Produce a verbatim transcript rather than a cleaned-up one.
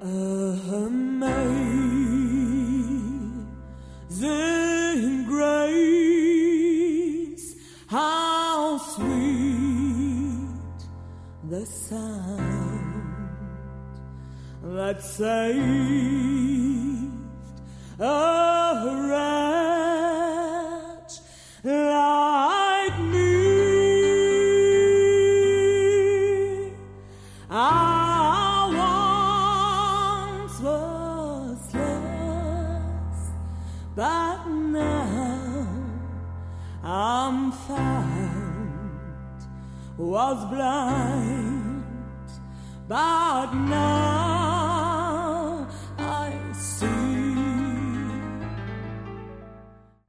Amazing grace, how sweet the sound that saved a wretch like me. I once was lost, but now I'm found. Was blind, but now